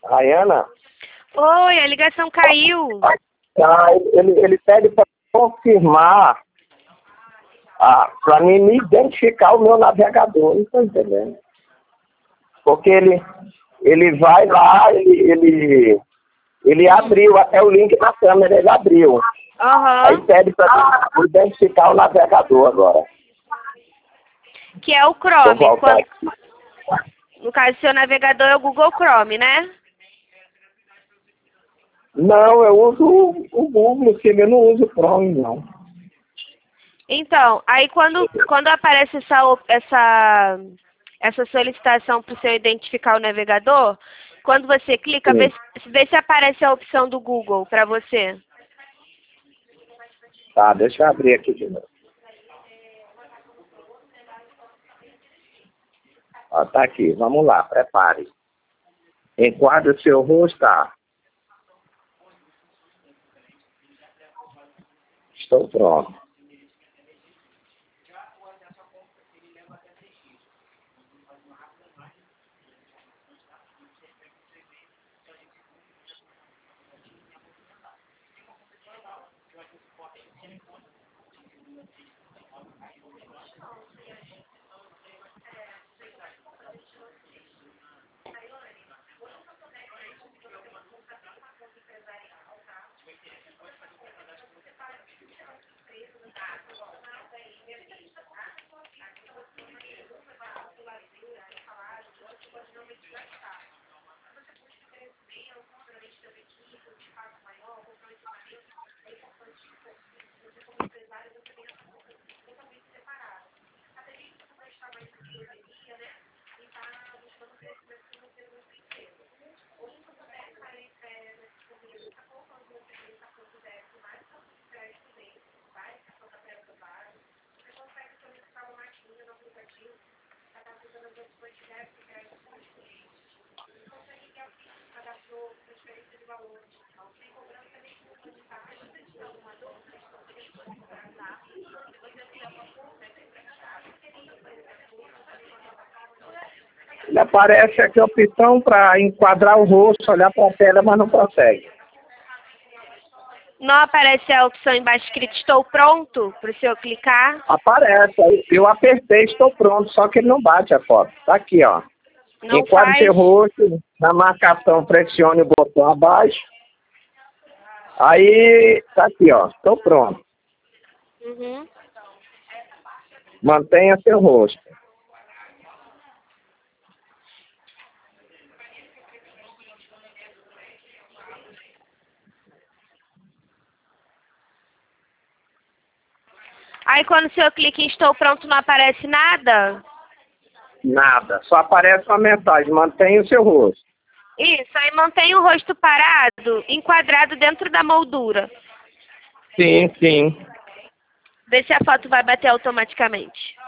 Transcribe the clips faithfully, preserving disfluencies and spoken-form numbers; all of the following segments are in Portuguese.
Rayana? Oi, a ligação caiu. Ah, ele, ele pede para confirmar, ah, para mim me identificar o meu navegador, não estou entendendo. Porque ele, ele vai lá, ele, ele, ele abriu até o link na câmera, ele abriu. Uhum. Aí pede para identificar o navegador agora. Que é o Vou Chrome. voltar Quando, aqui. no caso, seu navegador é o Google Chrome, né? Não, eu uso o, o Google, sim, eu não uso o Chrome, não. Então, aí quando, quando aparece essa, op- essa, essa solicitação para o seu identificar o navegador, quando você clica, Sim. vê, se- vê se aparece a opção do Google para você. Tá, deixa eu abrir aqui de novo. Ó, tá aqui, vamos lá, prepare. Enquadre o seu rosto, tá? Estou pronto. Ele aparece aqui a opção para enquadrar o rosto, olhar para a tela, mas não consegue. Não aparece a opção embaixo escrito estou pronto para o senhor clicar? Aparece, aí eu apertei, estou pronto, só que ele não bate a foto. Tá aqui, ó. Não Enquadre faz? seu rosto, na marcação pressione o botão abaixo. Aí, tá aqui, ó, estou pronto. Uhum. Mantenha seu rosto. Aí quando o senhor clica em estou pronto não aparece nada? Nada, só aparece uma mensagem, mantenha o seu rosto. Isso, aí mantém o rosto parado, enquadrado dentro da moldura. Sim, sim. Vê se a foto vai bater automaticamente.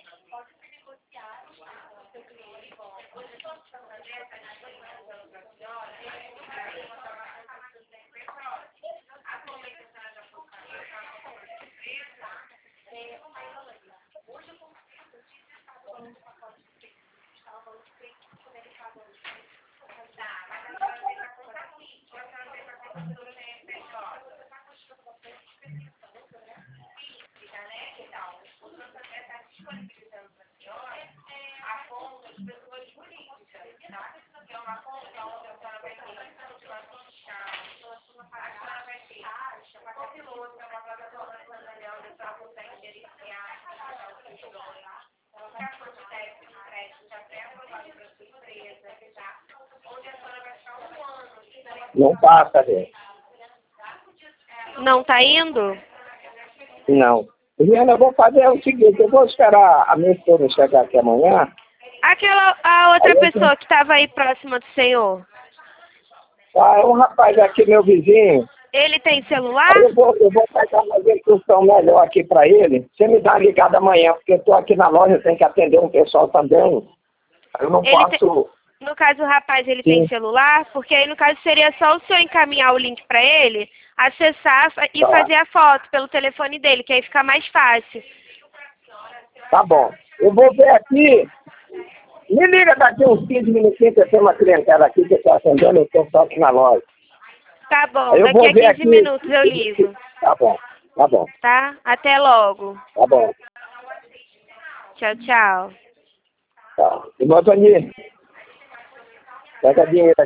Não passa, gente. Não tá indo? Não. Juliana, eu vou fazer o seguinte, eu vou esperar a minha esposa chegar aqui amanhã. Aquela, a outra Aí eu pessoa que estava aí próxima do senhor, Ah, é um rapaz aqui, meu vizinho. ele tem celular? Aí eu vou, eu vou pegar uma instrução melhor aqui para ele. Você me dá uma ligada amanhã, porque eu estou aqui na loja, eu tenho que atender um pessoal também. Eu não Ele tem- posso... No caso, o rapaz, ele Sim. tem celular? Porque aí, no caso, seria só o senhor encaminhar o link para ele, acessar fa- e Tá. fazer a foto pelo telefone dele, que aí fica mais fácil. Tá bom. Eu vou ver aqui Me liga daqui uns quinze minutinhos, que eu tenho uma clientela aqui que eu estou atendendo, eu estou só aqui na loja. Tá bom, Aí eu daqui vou a ver quinze aqui. minutos eu ligo. Tá bom, tá bom, Tá? Até logo. tá bom. Tchau, tchau. Tá. Irmão Toninho, pega dinheiro